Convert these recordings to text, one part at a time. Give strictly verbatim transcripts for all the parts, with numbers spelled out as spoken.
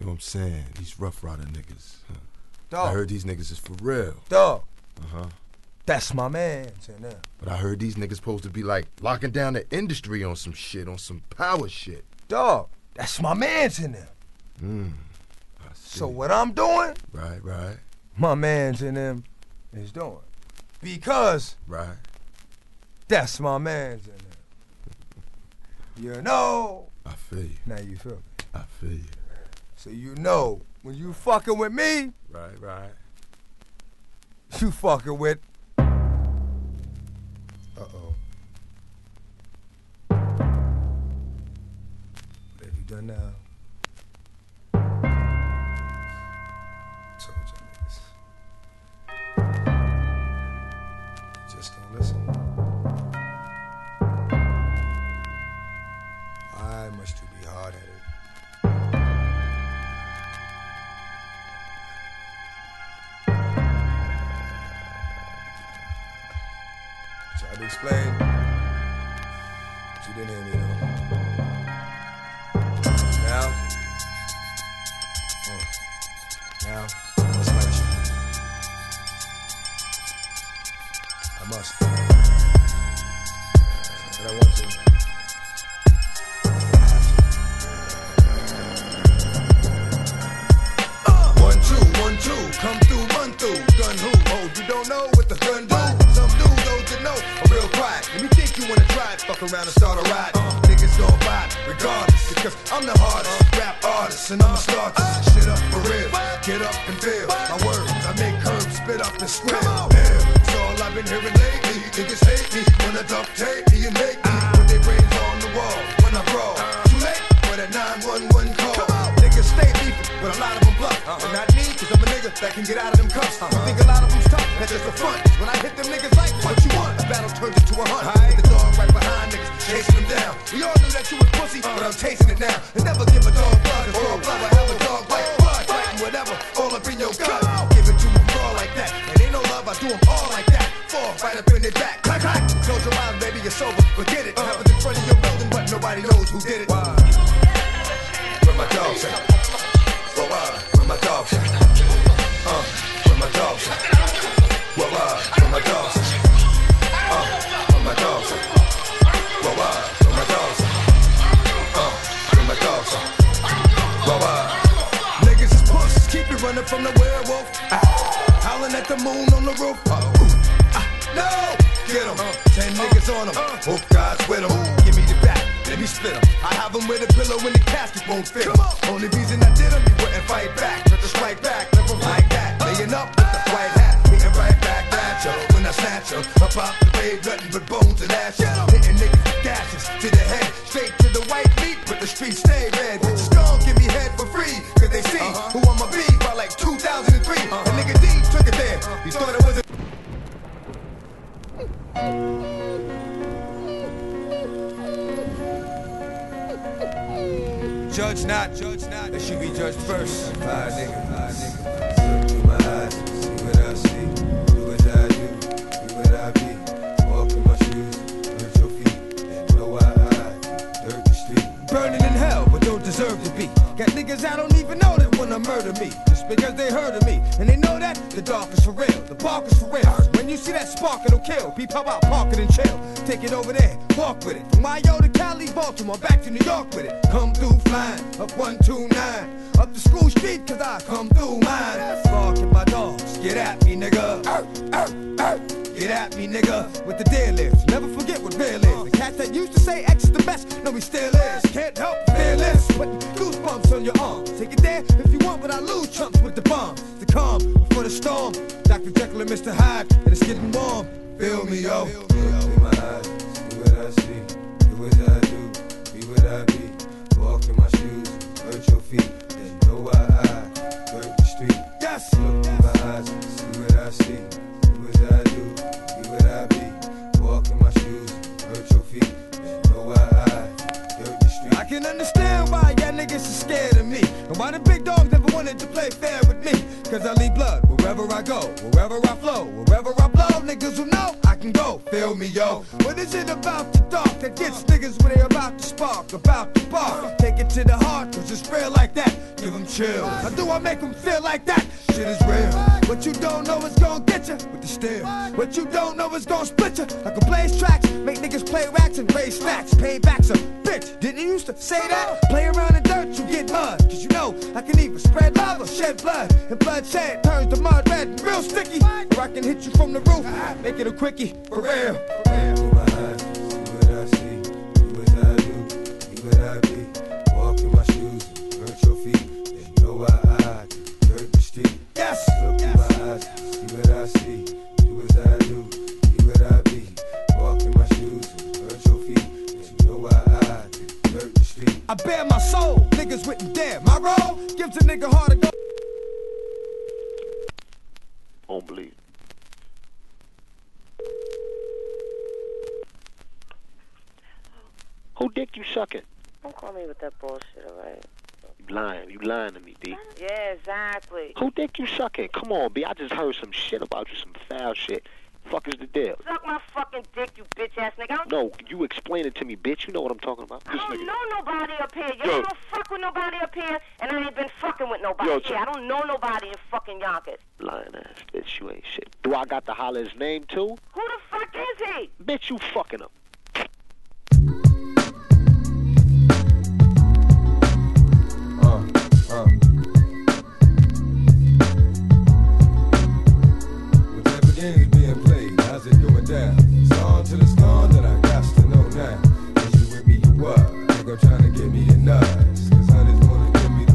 know what I'm saying? These Rough Rider niggas. Huh. Dog. I heard these niggas is for real. Dog. Uh-huh. That's my man. Now. But I heard these niggas supposed to be like locking down the industry on some shit, on some power shit. Dog. That's my man's in them. Mm. I see. So what I'm doing, right, right, my man's in them is doing. Because right. That's my man's in them. You know. I feel you. Now you feel me. I feel you. So you know, when you fucking with me, right, right. You fucking with. Uh-oh. What have you done now? Told you niggas. Just don't listen. I must you be hard-headed. Tried to explain, but you didn't hear me though. Now, uh, now, I must let you. I must. But I want to. One, two, one, two, come through, run through. Gun who? Oh, you don't know what the gun do? Some do, those that know, are real quiet. Let me think you wanna try it, fuck around and start a ride. Uh, niggas gon' buy it, regardless, because I'm the hardest rap artist, and I'ma start this shit up for real. Get up and feel my words, I make herbs spit up and squeal. Yeah, it's all I've been hearing lately. Niggas hate me, wanna duct tape me and make me put their brains on the wall when I brawl. Too late for that nine one one call. Niggas stay beefing, but a lot of them bluff. But not me, cause I'm a nigga that can get out of them cuffs. You think a lot of them's tough, that's just a front. When I hit them niggas like, what you want? A battle turns into a hunt. With the dog right behind niggas, chasing them down. We all knew that you was pussy, but I'm chasing it now. And never give a dog blood, cause raw blood will have a dog bite. Blood, fighting whatever, all up in your gut. Give it to them raw like that. And ain't no love, I do them all like that. Fall right up in their back. Clack, clack. Close your eyes, baby, you're sober. Forget it. Happens in front of your building, but nobody knows who did it. Where my dogs at? Where, where my dogs at? Uh, where my dogs at? Where, where my dogs at? Uh, where my dogs at? Where, where my dogs at? Uh, where my dogs at? Where, where? Niggas is pussies, keep you running from the werewolf. Ah, howling at the moon on the roof. Uh, ooh, ah, no! Get 'em. Uh, ten niggas on 'em. Uh, Hope God's with 'em. Give me the back. Let me spit 'em. I have 'em with a pillow when the casket won't fit 'em. Only reason I did 'em, you wouldn't fight back. But to strike back, never like that. Laying up with the white hat, hitting right back at ya. When I snatch 'em, up out the grave, nothing but bones and ashes. Hitting niggas with dashes to the head, straight to the white meat, but the streets stay red. Bitches gon' give me head for free, cause they see uh-huh. who I'ma be by like two thousand three. Uh-huh. And nigga D took it there, he thought it was a... Judge not, judge not, that should be judged first. Fly nigga, fly nigga. Look through my eyes, see what I see. Do as I do, be what I be. Walk in my shoes, hurt your feet. And know why I dirt the street. Burning in hell, but don't deserve to be. Got niggas I don't even know that wanna murder me. Just because they heard of me. And they know that the dark is for real, the bark is for real. When you see that spark, it'll kill. Peep how about park it and chill. Take it over there, walk with it. From Mayo to Cali, Baltimore, back to New York with it. Come through flying, up one two nine. Up the school street, cause I come through mine. Barking my dogs, get at me, nigga. Arr, arr, arr. Get at me, nigga, with the dead lives. Never forget what real is. The cat that used to say X is the best, no, he still is. Can't help fearless, putting goosebumps on your arm. Take it there if you want, but I lose chumps with the bombs. The calm before the storm. Doctor Jekyll and Mister Hyde, and it's getting warm. Feel me, yo. Look in my eyes, see what I see. Do what I do, be what I be. Walk in my shoes, hurt your feet. Then know why I dirt the street. Yes. Look in my eyes, see what I see. Do what I do, be what I be. Walk in my shoes, hurt your feet. Then know why I dirt the street. I can understand why y'all niggas are scared of me. And why the big dogs never wanted to play fair with me? Cause I leave blood wherever I go, wherever I flow, wherever I blow. Niggas who know I can go, feel me, yo. What is it about the dark that gets niggas when they about to spark, about to bark? Take it to the heart, cause it's real like that. Give them chills. How do I make them feel like that? Shit is real. What you don't know is gonna get you with the steel. What you don't know is gonna split you. Like a blaze tracks, make niggas play racks and raise stacks. Payback's a bitch. Didn't you used to say that? Play around in dirt, you get mud. Cause you know I can either spread love or shed blood. And bloodshed turns the mud red and real sticky. Or I can hit you from the roof, make it a quickie. For real. For real. See what I see, do what I do, be what I be. Walk in my shoes, hurt your feet. They know why I dirt the street. Yes! Look in my eyes, see what I see, do what I do, be what I be. Walk in my shoes, hurt your feet. They know why I dirt the street. I bear my soul, niggas wouldn't dare. My role gives a nigga hard to go. Don't believe. Who dick you sucking? Don't call me with that bullshit, alright? You lying. You lying to me, D. Yeah, exactly. Who dick you sucking? Come on, B. I just heard some shit about you, some foul shit. Fuck is the deal? Suck my fucking dick, you bitch-ass nigga. I don't, No, you explain it to me, bitch. You know what I'm talking about. I This don't nigga. know nobody up here. You Yo. don't fuck with nobody up here, and I ain't been fucking with nobody Yo, here. so- I don't know nobody in fucking Yonkers. Lying ass bitch. You ain't shit. Do I got to holler his name too? Who the fuck is he? Bitch, you fucking him. Uh, uh. What type of games being played? How's it going down? It's on to the storm that I got to know now. Is you with me, you what? Think I'm trying to get me a nuts. Cause honey's wanna give me the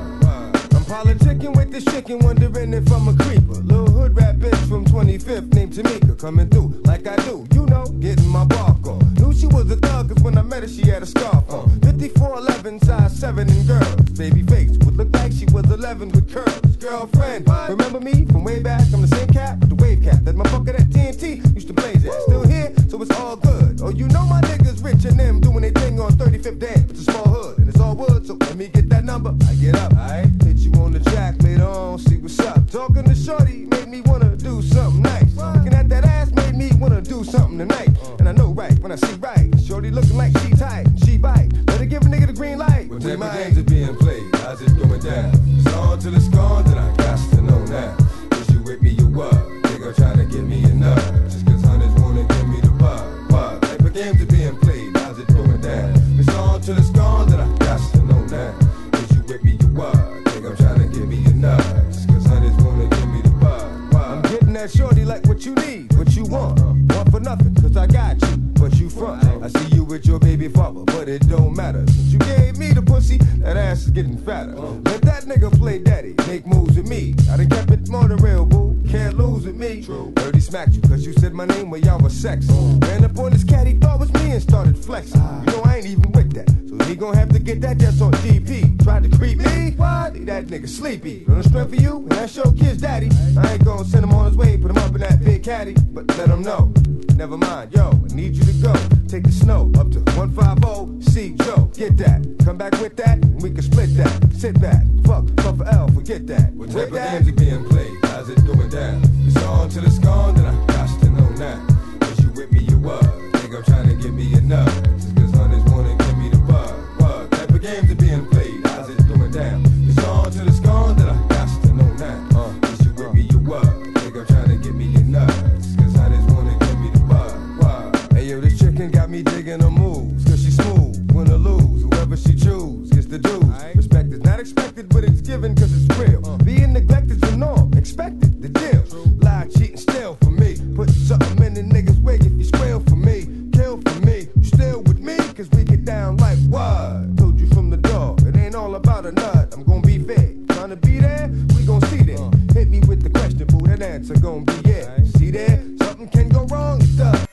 bug. I'm politicking with this chicken, wondering if I'm a creeper. Little hood rap bitch from twenty-fifth named Tamika. Coming through like I do, you know, getting my bark on. Knew she was a thug cause when I met her she had a scarf on. fifty-four eleven, size seven in girls. Baby face would look like she was eleven with curls. Girlfriend, remember me from way back? I'm the same cat with the wave cap that motherfucker that T N T used to blaze at. Still here, so it's all good. Oh, you know my niggas rich and them doing their thing on thirty-fifth Dam. It's a small hood and it's all wood, so let me get that number. I get up, I hit you on the jack later on, see what's up. Talking to shorty made me wanna do something nice. Looking at that ass made me wanna do something tonight. And I know right when I see right. Shorty looking like she tight, she bite. Let her give a nigga the green light. What type of games are being played? How's it going down? It's on till it's gone, then I got to know now. Is you with me, you what? Nigga trying to get me a nut. Just cause honeys wanna give me the bug. What type of games are being played? How's it going down? It's on till it's gone, then I got to know now. Is you with me, you what? Nigga trying to give me a nut. Just cause honeys wanna give me the bug. I'm getting that shorty like what you need, what you want. Want for nothing, cause I got you. But you front. I see you with your baby father, but it don't matter. Since you gave me the pussy, that ass is getting fatter. Let that nigga play daddy, make moves with me. I done kept it more than real, boo. Can't lose with me. Heard he smacked you, cause you said my name when y'all was sexy. Ran up on this cat, he thought was me and started flexing. You know I ain't even with that, so he gon' have to get that just on G P. Tried to creep me, what? That nigga sleepy. On the strength for you, and that's your kid's daddy. I ain't gon' send him on his way, put him up in that big caddy. But let him know, never mind, yo, I need you to go. Take the snow up to one fifty, see Joe, get that. Come back with that, and we can split that. Sit back, fuck, fuck for L, forget that. What type of games are being played? How's it going down? It's on till it's gone, then I got to know now. Is you with me, you what? Think I'm trying to give me enough. Just cause honeys wanna give me the bug. What type of games are being played? How's it going down? It's on till it's gone, then I got to know now. Uh, is you with me, you what? Think I'm trying to give me enough. Just cause honeys wanna give me the bug. What? Hey yo, this chicken got me digging her moves. Cause she smooth, win or lose. Whoever she choose gets the dues. Respect is not expected, but it's given cause it's real. Being neglected is the norm, expected, the deal. Lie, cheat, and steal for me. Put something in the nigga's wig if you squeal for me. Kill for me, you still with me? Cause we get down like what? Told you from the door, it ain't all about a nut. I'm gonna be fair, trying to be there, we gon' see there. Hit me with the question, boo, that answer gon' be yeah. See there, something can go wrong, it does.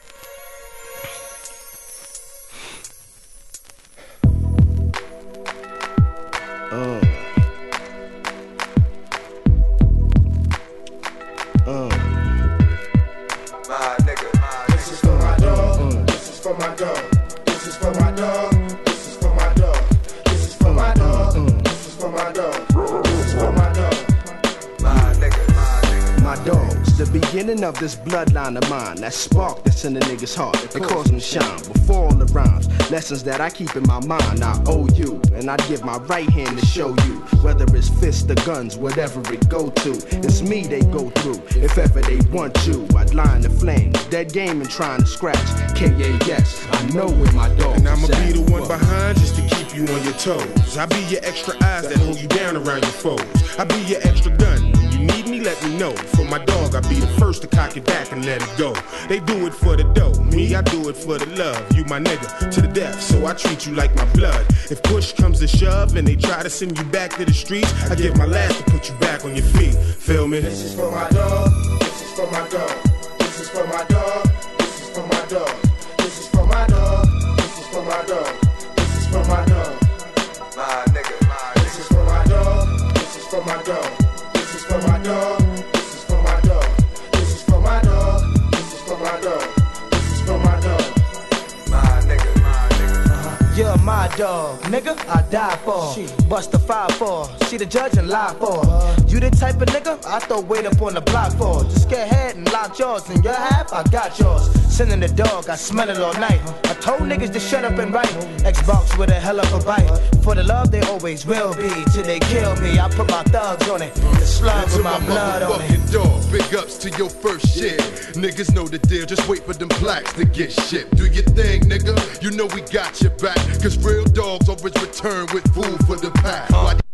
Uh. Uh. My nigga, this is for my dog. This is for my dog. This is for my dog. This is for my dog. This is for my dog. This is for my dog. dog. This is for my dog. My nigga, my nigga. My dogs, the beginning of this bloodline of mine. That spark that's in the nigga's heart, that cause them shine. Before all the rhymes, lessons that I keep in my mind, I owe you. And I'd give my right hand to show you. Whether it's fists or guns, whatever it go to, it's me they go through. If ever they want you, I'd line the flames. Dead game and trying to scratch. K A S, I know where my dog And I'ma is at. be the one behind just to keep you on your toes. I be your extra eyes that hold you down around your foes. I be your extra gun. When you need me, let me know. For my dog, I be the first to cock it back and let it go. They do it for the dough. Me, I do it for the love. You my nigga to the death, so I treat you like my blood. If push comes to shove and they try to send you back to the streets, I give my last to put you back on your feet. Feel me? This is for my dog. This is for my dog. This is for my dog. This is for my dog. This is for my dog. This is for my dog. This is for my dog. My nigga, my This is for my dog. This is for my dog. This is for my dog. This is for my dog. This is for my dog. This is for my dog. This is for my dog. My nigga, my nigga. You're my dog, nigga, I die for. Bust a five for, see the judge and lie for. You the type of nigga I throw weight up on the block for. Just get ahead and lock yours, and your half, I got yours. Sending the dog, I smell it all night. I told niggas to shut up and write. Xbox with a hell of a bite. For the love they always will be, till they kill me. I put my thugs on it, the slug with my blood on it. Dog, big ups to your first shit. Niggas know the deal, just wait for them blacks to get shipped. Do your thing, nigga, you know we got your back. Cause real dogs always return with food for the pack. Uh.